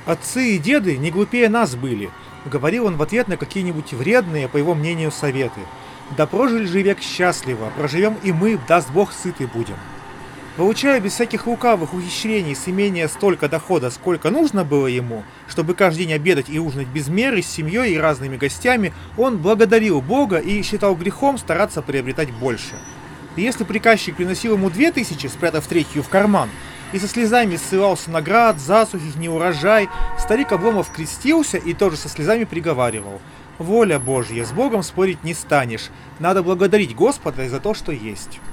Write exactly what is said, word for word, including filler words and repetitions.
Отцы и деды не глупее нас были, говорил он в ответ на какие-нибудь вредные, по его мнению, советы. Да прожили же век счастливо, проживем и мы, даст Бог, сыты будем. Получая без всяких лукавых ухищрений с имения столько дохода, сколько нужно было ему, чтобы каждый день обедать и ужинать без меры, с семьей и разными гостями, он благодарил Бога и считал грехом стараться приобретать больше. И если приказчик приносил ему две тысячи, спрятав третью в карман, и со слезами ссылался на град, засухи, неурожай, старик Обломов крестился и тоже со слезами приговаривал: «Воля Божья, с Богом спорить не станешь, надо благодарить Господа за то, что есть».